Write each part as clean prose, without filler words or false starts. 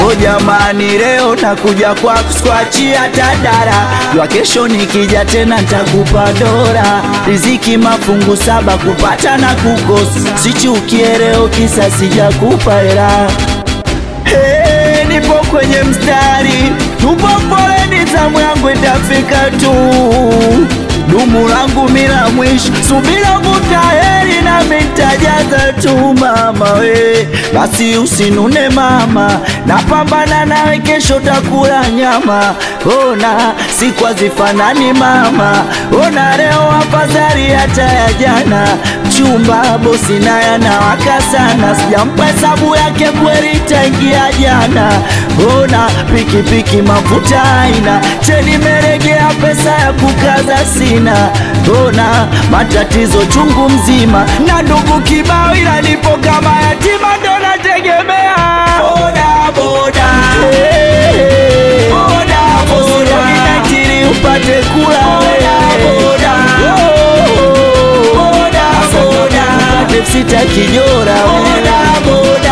O jamani, leo nakuja kwa kuskwachia tadara, jua kesho nikija tena ntakupa dora. Riziki mafungu saba, kupata na kukosa, sichukie leo kisa sijakupa hela. Hey, nipo kwenye mstari, tupo foleni, zamu yangu itafika tu. Dumu langu mila mwisho, subira vuta heri na mitajaza tu mama we. Basi usinune mama, napambana nawe kesho takula nyama. Ona siku hazifanani mama, ona leo afadhali hata ya jana. Chumba bosi naye anawaka sana, sijampa hesabu yake kweli tangia jana. Ona pikipiki mafuta haina, cheni meregea pesa ya kukaza sina. Ona matatizo chungu mzima, na ndugu kibao ila nipo kama yatima ndo nategemea. Boda boda, boda boda, ninatiri upate kula. Boda boda, boda boda, sita kijora. Boda boda,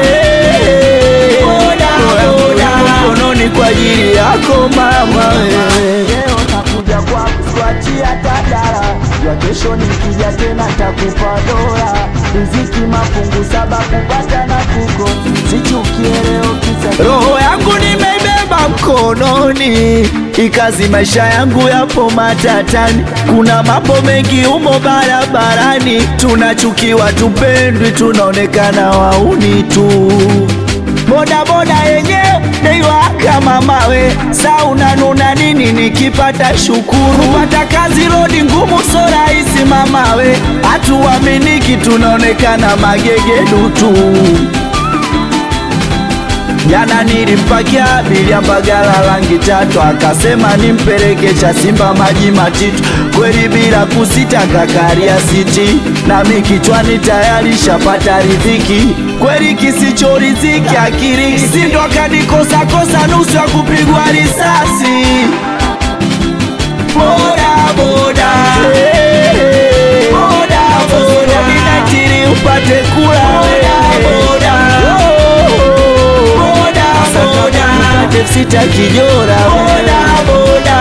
boda boda, mkononi kwa ajili yako mama. Leo nakuja kwa kuswachia tadara, ya kesho nikija tena takupa dola. Riziki mafungu saba, kupata na kuko, sichukie leo kisa. Roho yangu nimeibeba mkononi, ikazi maisha yangu yapo matatani. Kuna mambo mengi umo barabarani, tunachukiwa tupendwi, tunaonekana wauni tu. Boda boda yenyewe neiwaka mamawe, sa unanuna nini nikipata shukuru. Pata kazi rodi ngumu so rahisi mamawe, hatuaminiki tunaonekana magegedu tu. Jana nilimpakia abiria Mbagala rangi tatu, akasema nimpeleke Chasimba maji matitu. Kweli bila kusita kakaria siti, nami kichwani tayari shapata riziki. Kweli kisicho riziki akiri, sindo akanikosa kosa nusu ya kupigwa risasi. Boda boda, boda boda, ninatiri upate kula. Boda boda, sita kijora. Boda boda,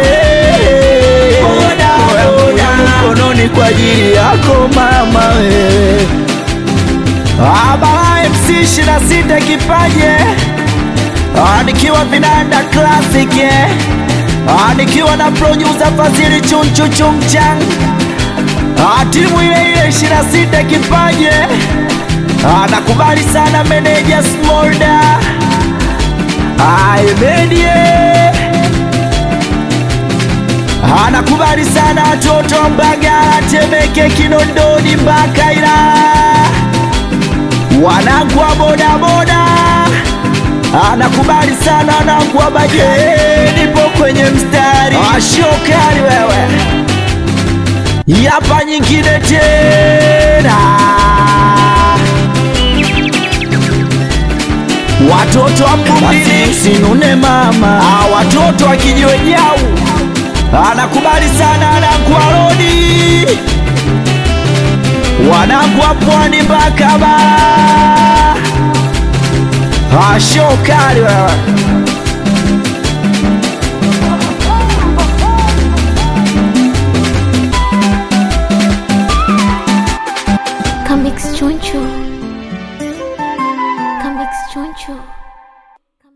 boda boda, mkononi kwa ajili yako mama we. Abala MC 26 kipaje, nikiwa vinanda classic, nikiwa na producer Fazili Chunchu Chungchang. Timu ile ile 26 kipaje, nakubali sana meneja Smolda. Medie anakubali sana watoto Mbagala, Temeke, Kinondoni mpaka Ilala, wanangu wa boda boda. Anakubali sana wanangu wa baje, nipo kwenye mstari. Shokari wewe, yapa nyingine tena. Watoto wa Mbumbili sinune mama, watoto wa Kijiwe Jau. Anakubali sana wanangu wa Rodi, wanangu wa Pwani mpaka Bara. Shokari wewe. Come mix choncho. Come mix choncho.